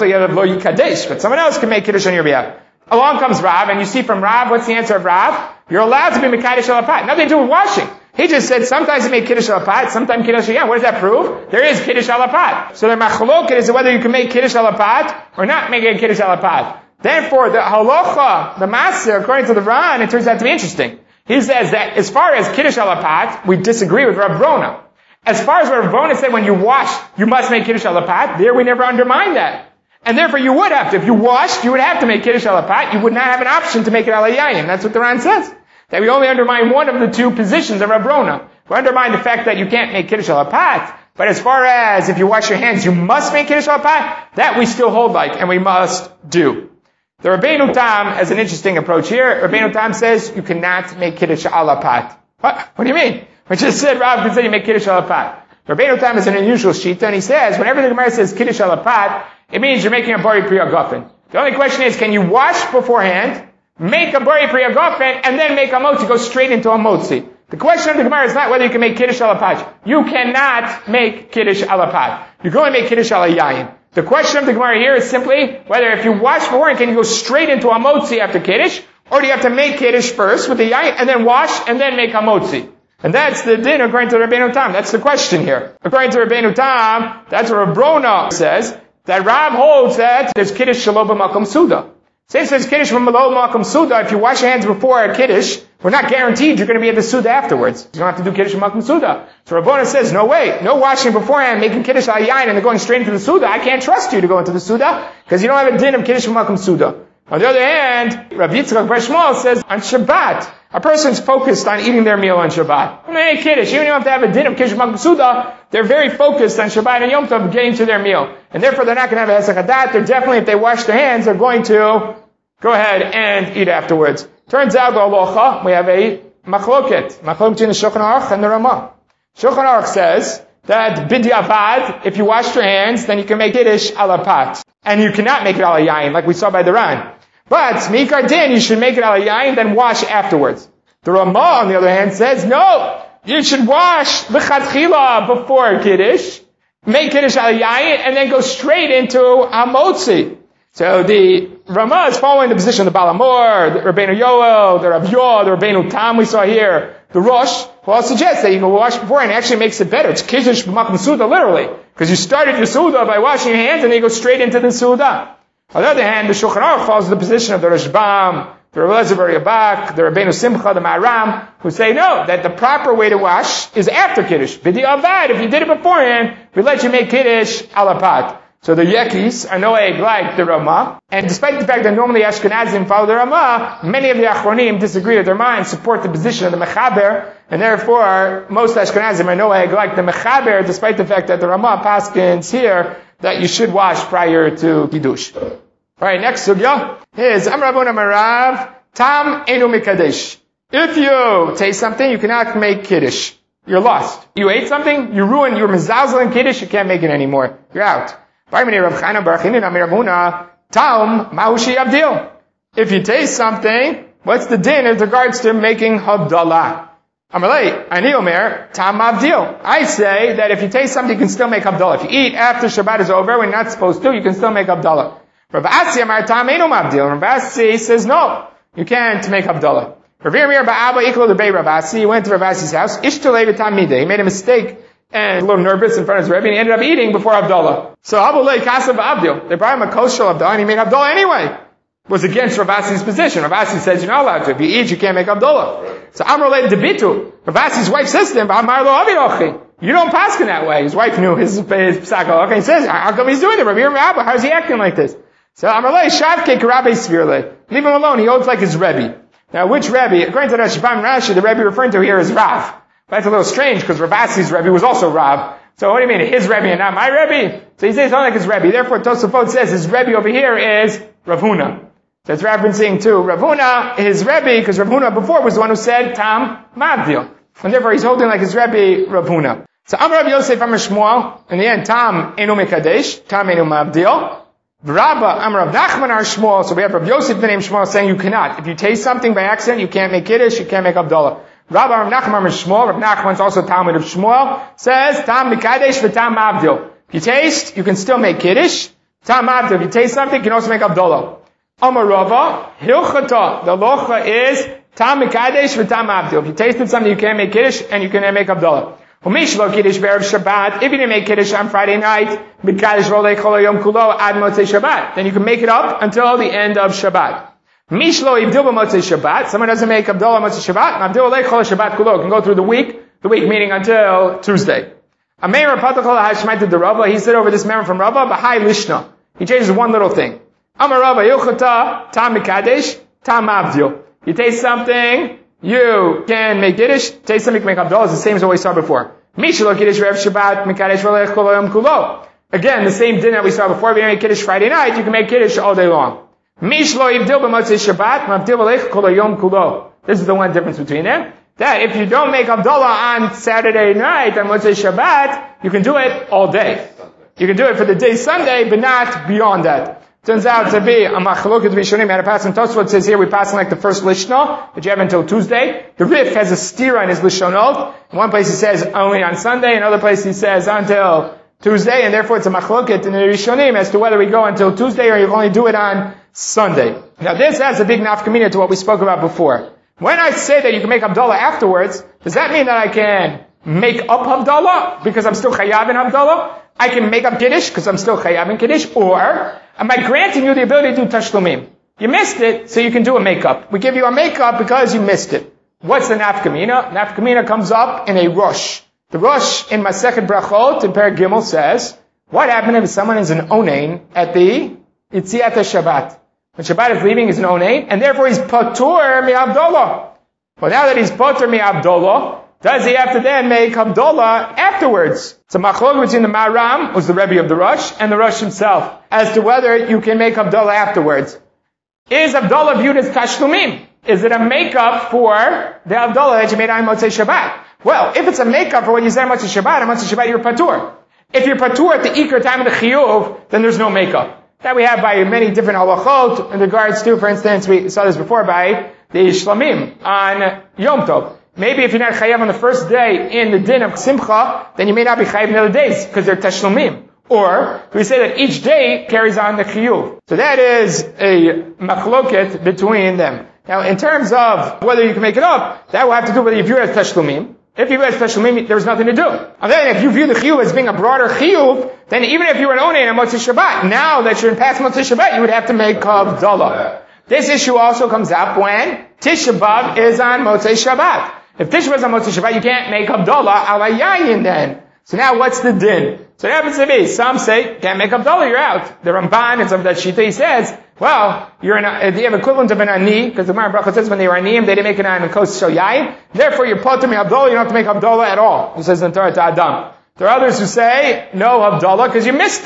Speaker 1: someone else can make kiddush on your behalf. Along comes Rav, and you see from Rav, what's the answer of Rav? You're allowed to be mekadesh ala pat. Nothing to do with washing. He just said sometimes you make kiddush ala pat, sometimes kiddush ala. What does that prove? There is kiddush ala pat. So the machloket is whether you can make kiddush ala pat or not make a kiddush ala pat. Therefore, the halacha, the master, according to the Ran, it turns out to be interesting. He says that as far as kiddush ala pat, we disagree with Rav Brona. As far as Rav Brona said when you wash, you must make kiddush ala pat, there we never undermine that. And therefore you would have to. If you washed, you would have to make kiddush ala pat. You would not have an option to make it ala yayin. That's what the Ran says. That we only undermine one of the two positions of Rav Brona. We undermine the fact that you can't make kiddush ala pat. But as far as if you wash your hands, you must make kiddush ala pat, that we still hold like, and we must do. The Rabbeinu Tam has an interesting approach here. Rabbeinu Tam says you cannot make kiddush ala pat. What? What do you mean? We just said Rav can say you make kiddush ala pat. Rabbeinu Tam is an unusual shita, and he says whenever the Gemara says kiddush ala pat, it means you're making a bari priya gofen. The only question is, can you wash beforehand, make a bari priya gofen, and then make a motzi, go straight into a motzi? The question of the Gemara is not whether you can make kiddush ala pat. You cannot make kiddush ala pat. You can only make kiddush ala yayin. The question of the Gemara here is simply whether if you wash beforehand, can you go straight into a motzi after kiddush, or do you have to make kiddush first with the yayin, and then wash, and then make a motzi? And that's the din according to Rabbeinu Tam. That's the question here. According to Rabbeinu Tam, that's what Rav Brona says, that Rav holds that there's kiddush shelo b'makom suda. Since there's kiddush from below makom suda, if you wash your hands before a kiddush, we're not guaranteed you're going to be at the suda afterwards. You don't have to do kiddush from makom suda. So Rav Brona says, no way, no washing beforehand, making kiddush al yayin, and then going straight into the suda. I can't trust you to go into the suda because you don't have a din of kiddush from makom suda. On the other hand, Rav Yitzchak Bar Shmuel says on Shabbat, a person's focused on eating their meal on Shabbat. When they eat kiddush, even if you have to have a din of kiddush makom suda, they're very focused on Shabbat and Yom Tov getting to their meal. And therefore they're not going to have a hesach hadat. They're definitely, if they wash their hands, they're going to go ahead and eat afterwards. Turns out, Aloha, we have a machloket. Machloket between the Shulchan Aruch and the Ramah. Shulchan Aruch says that b'diavad, if you wash your hands, then you can make kiddush ala pat. And you cannot make it ala yayin, like we saw by the Ran. But, mikar din, you should make it ala yayin, then wash afterwards. The Ramah, on the other hand, says, no, you should wash l'chatchila before kiddush, make kiddush ala yayin, and then go straight into hamotzi. So the Ramah is following the position of the Balamor, the Rabbeinu Yoel, the Rav Yoel, the Rabbeinu Tam we saw here, the Rosh, who all suggests that you can wash before and it actually makes it better. It's kiddush b'makom suda, literally. Because you started your suda by washing your hands and then you go straight into the suda. On the other hand, the Shulchan Aruch follows the position of the Rashbam, the Rav Elazar bar Yabak, the Rabbeinu Simcha, the Maharam, who say no, that the proper way to wash is after Kiddush. B'di'avad, if you did it beforehand, we let you make Kiddush ala pat. So the Yekis are no egg like the Ramah, and despite the fact that normally Ashkenazim follow the Ramah, many of the Achronim disagree with their minds, support the position of the Mechaber, and therefore most Ashkenazim are no egg like the Mechaber, despite the fact that the Ramah paskins here that you should wash prior to Kiddush. Alright, next sugya is Amr Rabban Amarav Tam Enu Mikadesh. If you taste something, you cannot make Kiddush. You're lost. You ate something, you ruined, you're mezazel in Kiddush, you can't make it anymore. You're out. If you taste something, what's the din in regards to making Havdalah? I say that if you taste something, you can still make Havdalah. If you eat after Shabbat is over, when you're not supposed to, you can still make Havdalah. Rav Asi says no, you can't make Havdalah. Rav Yirmiyah Ba'aba equal to Bey Rav Asi, he went to Rav Asi's house, Ishtalei v'tamideh, he made a mistake and a little nervous in front of his Rebbe, and he ended up eating before Havdalah. So Abulei Kasav Abdil, they brought him a kosher Havdalah, and he made Havdalah anyway. It was against Rav Asi's position. Rav Asi says you're not allowed to. If you eat, you can't make Havdalah. So Amrulei Debitu, Rav Asi's wife says to him, Amar lo avirochi, you don't paskin that way. His wife knew his, his psak. Okay, he says, how come he's doing it? Rav Yirmiyah, how is he acting like this? So Amrulei Shavke Karabei Svirle, leave him alone, he owns like his Rebbe. Now, which Rebbe? According to Rashbam and Rashi, the Rebbe referring to here is Rav. But that's a little strange because Rav Asi's Rebbe was also Rav. So what do you mean, his Rebbe and not my Rebbe? So he says it's not like his Rebbe. Therefore, Tosafot says his Rebbe over here is Rav Huna. So it's referencing to Rav Huna, his Rebbe, because Rav Huna before was the one who said Tam Mavdil. And therefore he's holding like his Rebbe, Rav Huna. So Amar Rav Yosef Amar Shmuel, in the end, Tam Enu Mekadesh, Tam Enu Mavdil. Rabba Amar Rav Nachman Ar Shmuel, so we have Rav Yosef the name Shmuel saying you cannot. If you taste something by accident, you can't make Kiddush, you can't make Havdalah. Rabba Rav Nachman Ar Shmuel, Rav Nachman's also Talmud of Shmuel, says Tam Mekadesh v'Tam Mavdil. If you taste, you can still make Kiddush. Tam Mavdil, if you taste something, you can also make Havdalah. Amar Rava, Hilchata, the locha is Tam Mekadesh v'Tam Mavdil. If you tasted something, you can't make Kiddush, and you can make Havdalah. Umishlo Kiddush B'erev Shabbat. If you didn't make Kiddush on Friday night, B'kadosh Rolei Chol Yom Kulo Ad Motzei Shabbat. Then you can make it up until the end of Shabbat. Mishlo Yivdil B'Motzei Shabbat. Someone doesn't make Havdalah Motzei Shabbat. Mavdil Olei Chol Shabbat Kulo. Can go through the week, the week meaning until Tuesday. Ameir Patachol Hashmait the Rava. He said over this man from Rava, B'Hai Lishna. He changes one little thing. Amar Rava Yochata Tam Mekadesh Tam Mavdil. You taste something, you can make Kiddush, taste something, make Havdalah. It's the same as what we saw before. Mishlo Kiddush Rev Shabbat Mekadesh Rolech Kol Yom Kulo. Again, the same din that we saw before. If you make Kiddush Friday night, you can make Kiddush all day long. Mishlo Yivdil B'Motzei Shabbat Mavdil Rolech Kol Yom Kulo. This is the one difference between them. That if you don't make Havdalah on Saturday night, on Motzei Shabbat, you can do it all day. You can do it for the day Sunday, but not beyond that. Turns out to be a machloket rishonim. Had a pass in Tosfot says here we pass like the first lishna that you have until Tuesday. The Rif has a stira in his lishonot. In one place he says only on Sunday. In another place he says until Tuesday, and therefore it's a machloket in the rishonim as to whether we go until Tuesday or you only do it on Sunday. Now this has a big nafkamina to what we spoke about before. When I say that you can make Havdalah afterwards, does that mean that I can make up Havdalah because I'm still chayav in Havdalah? I can make up Kiddush because I'm still chayav in Kiddush, or am I granting you the ability to do tashlumim? You missed it, so you can do a makeup. We give you a makeup because you missed it. What's the nafkamina? Nafkamina comes up in a rush. The rush in Masechet Brachot in Perek Gimel says, what happened if someone is an onein at the Yitziat Shabbat? When Shabbat is leaving, he's an onein, and therefore he's patur mi Havdalah. Well, now that he's patur mi Havdalah, does he have to then make Havdalah afterwards? It's a machlok between the Maram, who's the Rebbe of the Rosh, and the Rosh himself, as to whether you can make Havdalah afterwards. Is Havdalah viewed as tashlumim? Is it a makeup for the Havdalah that you made on Motzei Shabbat? Well, if it's a makeup for what you said on Motzei Shabbat, on Motzei Shabbat you're patur. If you're patur at the Iker time of the Chiyuv, then there's no makeup. That we have by many different halachot in regards to, for instance, we saw this before by the Shlamim on Yom Tov. Maybe if you're not chayav on the first day in the din of Simcha, then you may not be chayav in the other days, because they're tashlumim. Or, we say that each day carries on the chiyuv. So that is a machloket between them. Now, in terms of whether you can make it up, that will have to do with whether you view it as tashlumim. If you view it as tashlumim, there's nothing to do. And then if you view the chiyuv as being a broader chiyuv, then even if you were an onei on Motzei Shabbat, now that you're in past Motzei Shabbat, you would have to make Havdalah. This issue also comes up when Tisha B'Av is on Motzei Shabbat. If Tisha B'Av is on Motzei Shabbat, you can't make Havdalah ala yayin then. So now what's the din? So it happens to be, some say, can't make Havdalah, you're out. The Ramban and some of that Shita, he says, well, you're in a, you have equivalent of an ani, because the Gemara Bracha says when they were aniyim, they didn't make it on a kos shel yayin. Therefore, you're potter mi Havdalah, you don't have to make Havdalah at all. He says in the Torah to Adam. There are others who say, no Havdalah, because you missed it.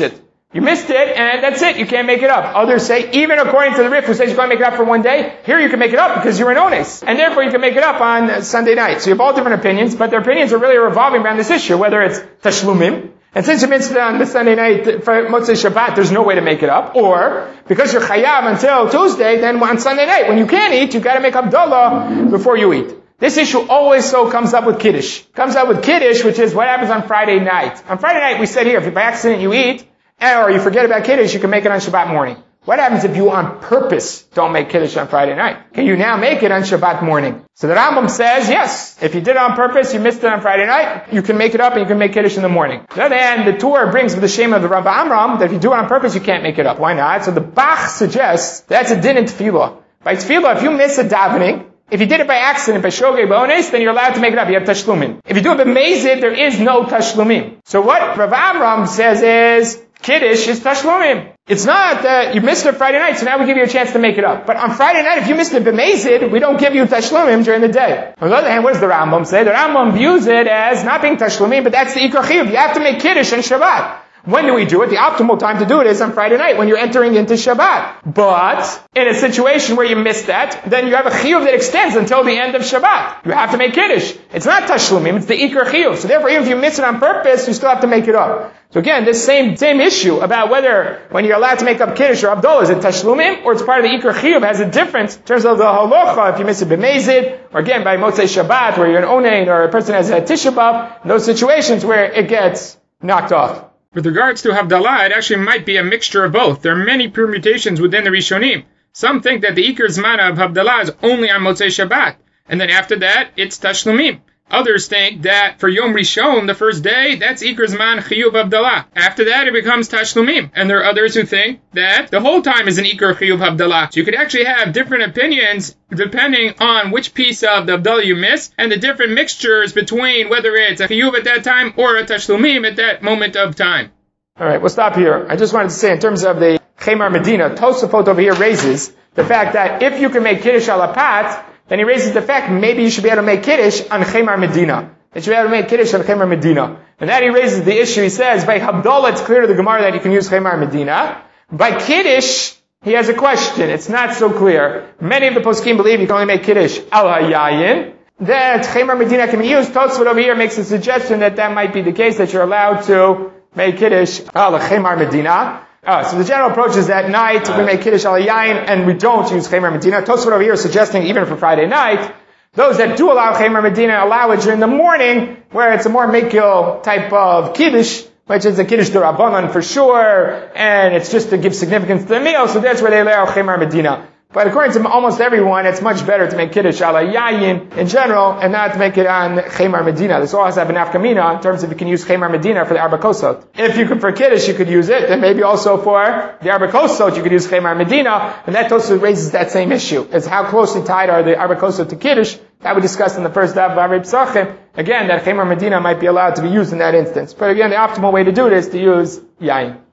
Speaker 1: You missed it, and that's it. You can't make it up. Others say, even according to the Rif, who says you can't make it up for one day, here you can make it up because you're an ones. And therefore you can make it up on Sunday night. So you have all different opinions, but their opinions are really revolving around this issue, whether it's tashlumim. And since you missed it on the Sunday night for Motzei Shabbat, there's no way to make it up. Or, because you're chayav until Tuesday, then on Sunday night, when you can't eat, you gotta make Havdalah before you eat. This issue always so comes up with Kiddush. Comes up with Kiddush, which is what happens on Friday night. On Friday night, we said here, if by accident you eat, or you forget about Kiddush, you can make it on Shabbat morning. What happens if you on purpose don't make Kiddush on Friday night? Can you now make it on Shabbat morning? So the Rambam says, yes, if you did it on purpose, you missed it on Friday night, you can make it up and you can make Kiddush in the morning. On the other hand, the Torah brings with the shame of the Rabbi Amram that if you do it on purpose, you can't make it up. Why not? So the Bach suggests that's a din in Tefillah. By Tefillah, if you miss a davening, if you did it by accident, by shogeg b'ones, then you're allowed to make it up. You have tashlumin. If you do it b'mezid, there is no tashlumim. So what Rav Amram says is, Kiddush is tashlumim. It's not that you missed it Friday night, so now we give you a chance to make it up. But on Friday night, if you missed it b'mezid, we don't give you tashlumim during the day. On the other hand, what does the Rambam say? The Rambam views it as not being tashlumim, but that's the ikar chiyuv. You have to make Kiddush on Shabbat. When do we do it? The optimal time to do it is on Friday night, when you're entering into Shabbat. But, in a situation where you missed that, then you have a chiyuv that extends until the end of Shabbat. You have to make Kiddush. It's not tashlumim, it's the ikar chiyuv. So therefore, even if you miss it on purpose, you still have to make it up. So again, this same, same issue about whether, when you're allowed to make up Kiddush or Havdalah, is it tashlumim, or it's part of the ikar chiyuv, has a difference in terms of the halacha, if you miss it b'mezid, or again, by Motzei Shabbat, where you're an onein, or a person has a Tisha B'Av, those situations where it gets knocked off.
Speaker 3: With regards to Havdalah, it actually might be a mixture of both. There are many permutations within the Rishonim. Some think that the Iker Zman of Havdalah is only on Motzei Shabbat, and then after that, it's Tashlumim. Others think that for Yom Rishon, the first day, that's Iker Zman Chiyuv Havdalah. After that, it becomes Tashlumim. And there are others who think that the whole time is an Iker Chiyuv Havdalah. So you could actually have different opinions depending on which piece of the Havdalah you miss, and the different mixtures between whether it's a Chiyuv at that time or a Tashlumim at that moment of time.
Speaker 1: Alright, we'll stop here. I just wanted to say, in terms of the Chemar Medina, Tosafot over here raises the fact that if you can make Kiddush al Apat, then he raises the fact maybe you should be able to make Kiddush on Chemar Medina. That you should be able to make Kiddush on Chemar Medina. And that he raises the issue, he says, by Havdalah, it's clear to the Gemara that you can use Chemar Medina. By Kiddush, he has a question. It's not so clear. Many of the poskim believe you can only make Kiddush al Hayayin. That Chemar Medina can be used. Tosafot over here makes a suggestion that that might be the case, that you're allowed to make Kiddush al Chemar Medina. Uh, so the general approach is that night we make Kiddush al Yayin and we don't use Chemar Medina. Tosfot over here is suggesting even for Friday night, those that do allow Chemar Medina allow it during the morning, where it's a more Mekil type of Kiddush, which is a Kiddush d'Rabbanan for sure, and it's just to give significance to the meal, so that's where they allow Chemar Medina. But according to almost everyone, it's much better to make Kiddush ala Yayin in general, and not to make it on Chemar Medina. This all has to have an afkamina in terms of you can use Chemar Medina for the Arba Kosot. If you could for Kiddush, you could use it, then maybe also for the Arba Kosot, you could use Chemar Medina, and that also raises that same issue. It's how closely tied are the Arba Kosot to Kiddush, that we discussed in the first daf of Arba Psachim. Again, that Chemar Medina might be allowed to be used in that instance. But again, the optimal way to do it is to use Yayin.